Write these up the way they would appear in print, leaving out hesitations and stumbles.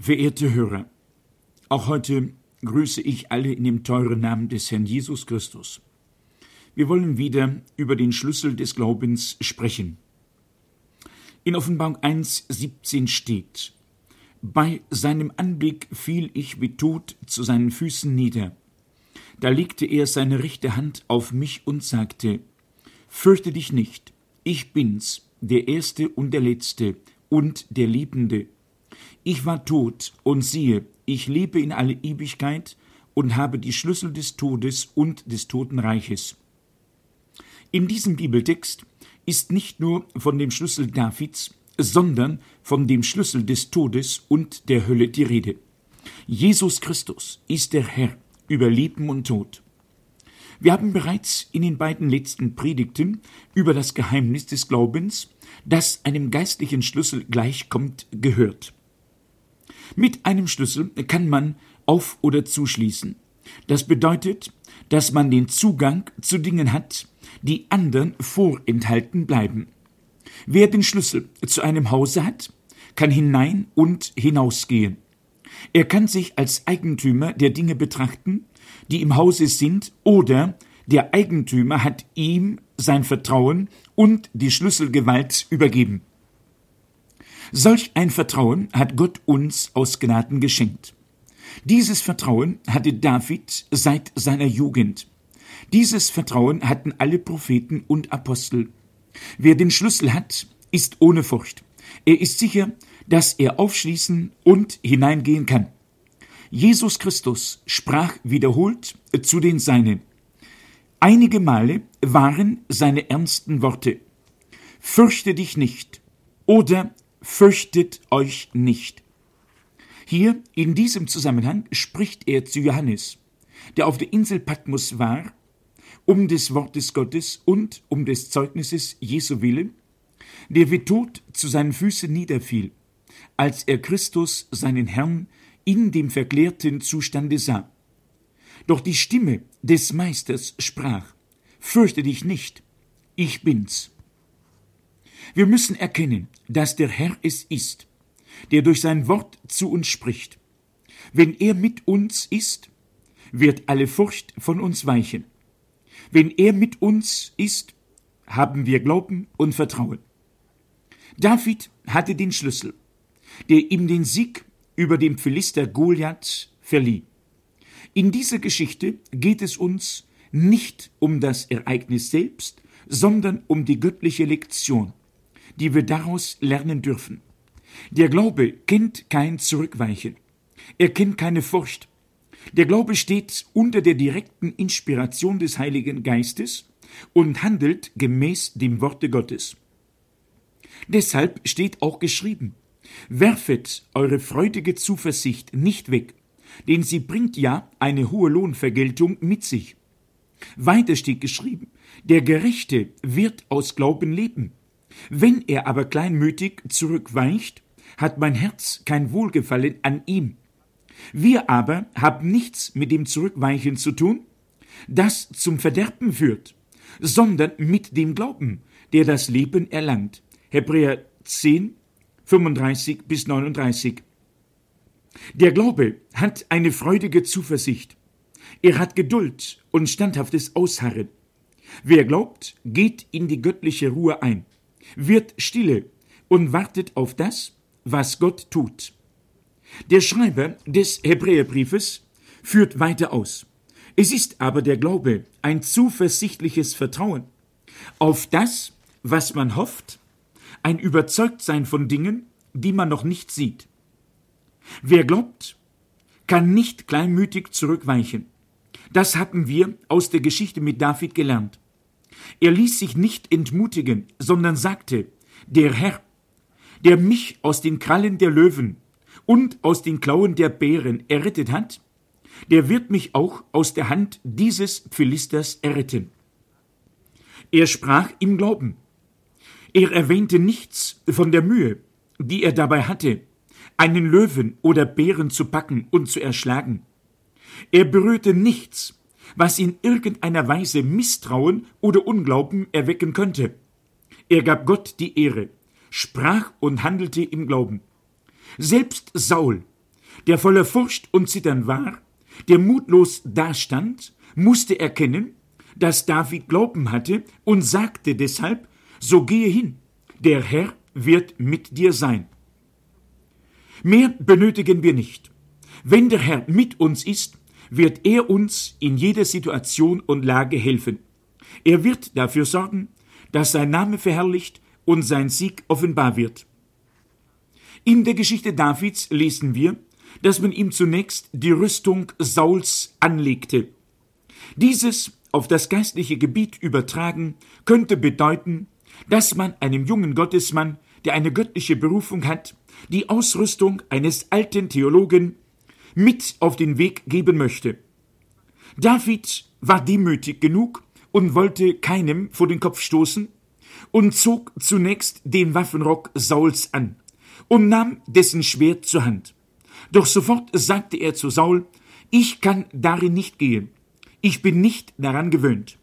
Verehrte Hörer, auch heute grüße ich alle in dem teuren Namen des Herrn Jesus Christus. Wir wollen wieder über den Schlüssel des Glaubens sprechen. In Offenbarung 1,17 steht: Bei seinem Anblick fiel ich wie tot zu seinen Füßen nieder. Da legte er seine rechte Hand auf mich und sagte: Fürchte dich nicht, ich bin's, der Erste und der Letzte und der Liebende. Ich war tot, und siehe, ich lebe in alle Ewigkeit und habe die Schlüssel des Todes und des Totenreiches. In diesem Bibeltext ist nicht nur von dem Schlüssel Davids, sondern von dem Schlüssel des Todes und der Hölle die Rede. Jesus Christus ist der Herr über Leben und Tod. Wir haben bereits in den beiden letzten Predigten über das Geheimnis des Glaubens, das einem geistlichen Schlüssel gleichkommt, gehört. Mit einem Schlüssel kann man auf- oder zuschließen. Das bedeutet, dass man den Zugang zu Dingen hat, die anderen vorenthalten bleiben. Wer den Schlüssel zu einem Hause hat, kann hinein und hinausgehen. Er kann sich als Eigentümer der Dinge betrachten, die im Hause sind, oder der Eigentümer hat ihm sein Vertrauen und die Schlüsselgewalt übergeben. Solch ein Vertrauen hat Gott uns aus Gnaden geschenkt. Dieses Vertrauen hatte David seit seiner Jugend. Dieses Vertrauen hatten alle Propheten und Apostel. Wer den Schlüssel hat, ist ohne Furcht. Er ist sicher, dass er aufschließen und hineingehen kann. Jesus Christus sprach wiederholt zu den Seinen. Einige Male waren seine ernsten Worte: Fürchte dich nicht oder fürchtet euch nicht. Hier in diesem Zusammenhang spricht er zu Johannes, der auf der Insel Patmos war, um des Wortes Gottes und um des Zeugnisses Jesu willen, der wie tot zu seinen Füßen niederfiel, als er Christus, seinen Herrn, in dem verklärten Zustande sah. Doch die Stimme des Meisters sprach: Fürchte dich nicht, ich bin's. Wir müssen erkennen, dass der Herr es ist, der durch sein Wort zu uns spricht. Wenn er mit uns ist, wird alle Furcht von uns weichen. Wenn er mit uns ist, haben wir Glauben und Vertrauen. David hatte den Schlüssel, der ihm den Sieg über den Philister Goliath verlieh. In dieser Geschichte geht es uns nicht um das Ereignis selbst, sondern um die göttliche Lektion, die wir daraus lernen dürfen. Der Glaube kennt kein Zurückweichen. Er kennt keine Furcht. Der Glaube steht unter der direkten Inspiration des Heiligen Geistes und handelt gemäß dem Worte Gottes. Deshalb steht auch geschrieben: Werfet eure freudige Zuversicht nicht weg, denn sie bringt ja eine hohe Lohnvergeltung mit sich. Weiter steht geschrieben: Der Gerechte wird aus Glauben leben. Wenn er aber kleinmütig zurückweicht, hat mein Herz kein Wohlgefallen an ihm. Wir aber haben nichts mit dem Zurückweichen zu tun, das zum Verderben führt, sondern mit dem Glauben, der das Leben erlangt. Hebräer 10, 35 bis 39. Der Glaube hat eine freudige Zuversicht. Er hat Geduld und standhaftes Ausharren. Wer glaubt, geht in die göttliche Ruhe ein, wird stille und wartet auf das, was Gott tut. Der Schreiber des Hebräerbriefes führt weiter aus: Es ist aber der Glaube ein zuversichtliches Vertrauen auf das, was man hofft, ein Überzeugtsein von Dingen, die man noch nicht sieht. Wer glaubt, kann nicht kleinmütig zurückweichen. Das haben wir aus der Geschichte mit David gelernt. Er ließ sich nicht entmutigen, sondern sagte: Der Herr, der mich aus den Krallen der Löwen und aus den Klauen der Bären errettet hat, der wird mich auch aus der Hand dieses Philisters erretten. Er sprach im Glauben. Er erwähnte nichts von der Mühe, die er dabei hatte, einen Löwen oder Bären zu packen und zu erschlagen. Er berührte nichts, was in irgendeiner Weise Misstrauen oder Unglauben erwecken könnte. Er gab Gott die Ehre, sprach und handelte im Glauben. Selbst Saul der voller Furcht und Zittern war, der mutlos dastand, musste erkennen, dass David Glauben hatte und sagte deshalb: So gehe hin, der Herr wird mit dir sein. Mehr benötigen wir nicht. Wenn der Herr mit uns ist, wird er uns in jeder Situation und Lage helfen. Er wird dafür sorgen, dass sein Name verherrlicht und sein Sieg offenbar wird. In der Geschichte Davids lesen wir, dass man ihm zunächst die Rüstung Sauls anlegte. Dieses auf das geistliche Gebiet übertragen könnte bedeuten, dass man einem jungen Gottesmann, der eine göttliche Berufung hat, die Ausrüstung eines alten Theologen mit auf den Weg geben möchte. David war demütig genug und wollte keinem vor den Kopf stoßen und zog zunächst den Waffenrock Sauls an und nahm dessen Schwert zur Hand. Doch sofort sagte er zu Saul: Ich kann darin nicht gehen. Ich bin nicht daran gewöhnt.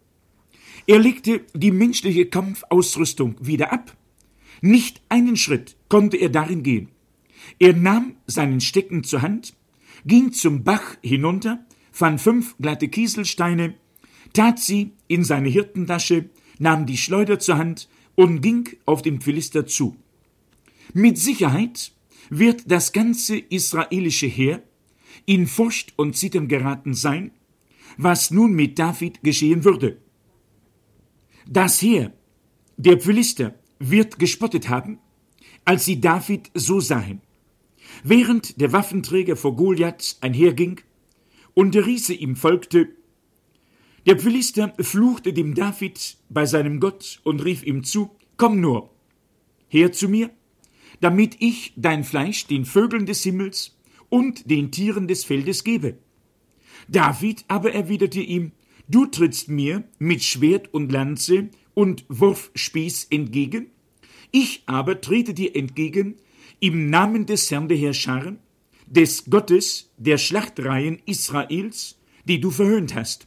Er legte die menschliche Kampfausrüstung wieder ab. Nicht einen Schritt konnte er darin gehen. Er nahm seinen Stecken zur Hand, ging zum Bach hinunter, fand 5 glatte Kieselsteine, tat sie in seine Hirtentasche, nahm die Schleuder zur Hand und ging auf den Philister zu. Mit Sicherheit wird das ganze israelische Heer in Furcht und Zittern geraten sein, was nun mit David geschehen würde. Das Heer der Philister wird gespottet haben, als sie David so sahen. Während der Waffenträger vor Goliath einherging und der Riese ihm folgte, der Philister fluchte dem David bei seinem Gott und rief ihm zu: Komm nur her zu mir, damit ich dein Fleisch den Vögeln des Himmels und den Tieren des Feldes gebe. David aber erwiderte ihm: Du trittst mir mit Schwert und Lanze und Wurfspieß entgegen, ich aber trete dir entgegen im Namen des Herrn der Heerscharen, des Gottes der Schlachtreihen Israels, die du verhöhnt hast.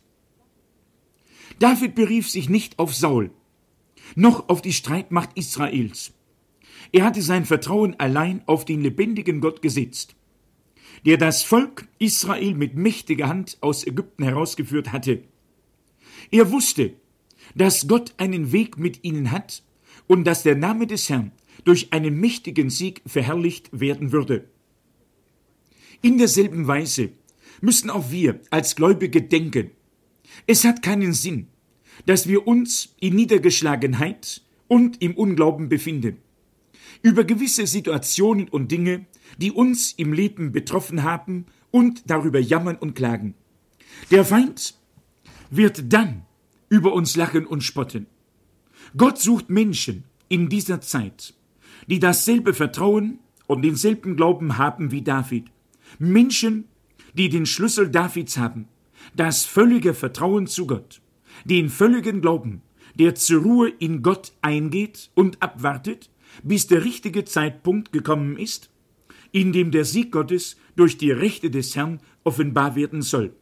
David berief sich nicht auf Saul, noch auf die Streitmacht Israels. Er hatte sein Vertrauen allein auf den lebendigen Gott gesetzt, der das Volk Israel mit mächtiger Hand aus Ägypten herausgeführt hatte. Er wusste, dass Gott einen Weg mit ihnen hat und dass der Name des Herrn durch einen mächtigen Sieg verherrlicht werden würde. In derselben Weise müssen auch wir als Gläubige denken: Es hat keinen Sinn, dass wir uns in Niedergeschlagenheit und im Unglauben befinden. Über gewisse Situationen und Dinge, die uns im Leben betroffen haben, und darüber jammern und klagen. Der Feind wird dann über uns lachen und spotten. Gott sucht Menschen in dieser Zeit, die dasselbe Vertrauen und denselben Glauben haben wie David. Menschen, die den Schlüssel Davids haben, das völlige Vertrauen zu Gott, den völligen Glauben, der zur Ruhe in Gott eingeht und abwartet, bis der richtige Zeitpunkt gekommen ist, in dem der Sieg Gottes durch die Rechte des Herrn offenbar werden soll.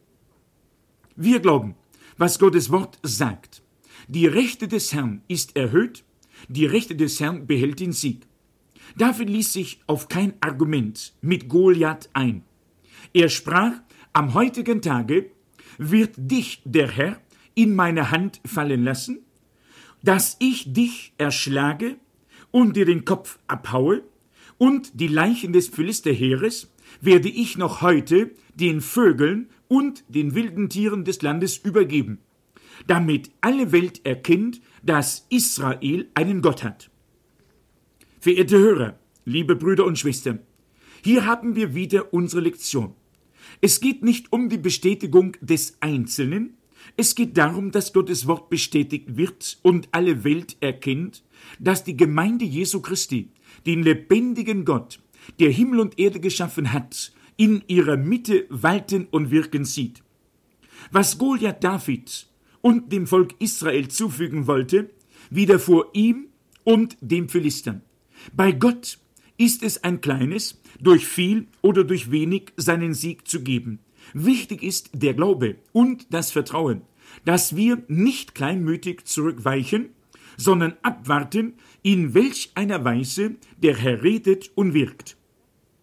Wir glauben, was Gottes Wort sagt. Die Rechte des Herrn ist erhöht, die Rechte des Herrn behält den Sieg. David ließ sich auf kein Argument mit Goliath ein. Er sprach: Am heutigen Tage wird dich der Herr in meine Hand fallen lassen, dass ich dich erschlage und dir den Kopf abhaue, und die Leichen des Philisterheeres werde ich noch heute den Vögeln und den wilden Tieren des Landes übergeben, damit alle Welt erkennt, dass Israel einen Gott hat. Verehrte Hörer, liebe Brüder und Schwestern, hier haben wir wieder unsere Lektion. Es geht nicht um die Bestätigung des Einzelnen, es geht darum, dass Gottes Wort bestätigt wird und alle Welt erkennt, dass die Gemeinde Jesu Christi den lebendigen Gott, der Himmel und Erde geschaffen hat, in ihrer Mitte walten und wirken sieht. Was Goliath David und dem Volk Israel zufügen wollte, widerfuhr ihm und den Philistern. Bei Gott ist es ein kleines, durch viel oder durch wenig seinen Sieg zu geben. Wichtig ist der Glaube und das Vertrauen, dass wir nicht kleinmütig zurückweichen, sondern abwarten, in welch einer Weise der Herr redet und wirkt.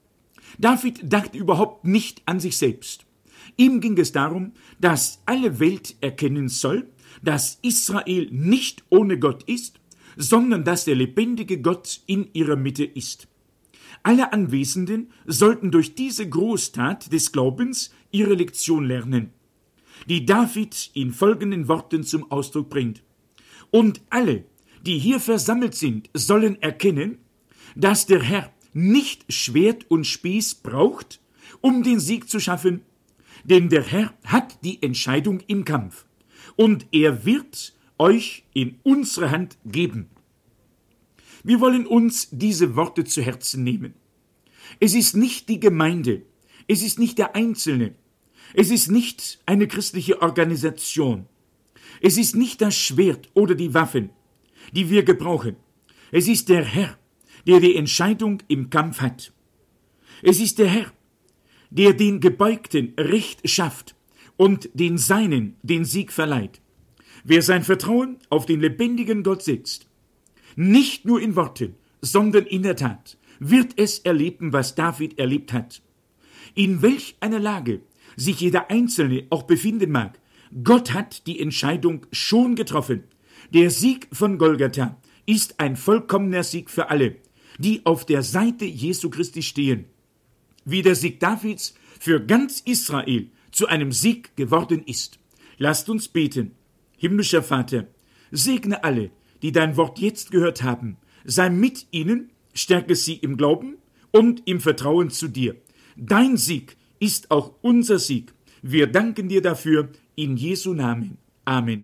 David dachte überhaupt nicht an sich selbst. Ihm ging es darum, dass alle Welt erkennen soll, dass Israel nicht ohne Gott ist, sondern dass der lebendige Gott in ihrer Mitte ist. Alle Anwesenden sollten durch diese Großtat des Glaubens ihre Lektion lernen, die David in folgenden Worten zum Ausdruck bringt. Und alle, die hier versammelt sind, sollen erkennen, dass der Herr nicht Schwert und Spieß braucht, um den Sieg zu schaffen, denn der Herr hat die Entscheidung im Kampf und er wird euch in unsere Hand geben. Wir wollen uns diese Worte zu Herzen nehmen. Es ist nicht die Gemeinde, es ist nicht der Einzelne, es ist nicht eine christliche Organisation, es ist nicht das Schwert oder die Waffen, die wir gebrauchen. Es ist der Herr, der die Entscheidung im Kampf hat. Es ist der Herr, der den Gebeugten Recht schafft und den Seinen den Sieg verleiht. Wer sein Vertrauen auf den lebendigen Gott setzt, nicht nur in Worten, sondern in der Tat, wird es erleben, was David erlebt hat. In welch einer Lage sich jeder Einzelne auch befinden mag, Gott hat die Entscheidung schon getroffen. Der Sieg von Golgatha ist ein vollkommener Sieg für alle, die auf der Seite Jesu Christi stehen. Wie der Sieg Davids für ganz Israel zu einem Sieg geworden ist. Lasst uns beten. Himmlischer Vater, segne alle, die dein Wort jetzt gehört haben. Sei mit ihnen, stärke sie im Glauben und im Vertrauen zu dir. Dein Sieg ist auch unser Sieg. Wir danken dir dafür in Jesu Namen. Amen.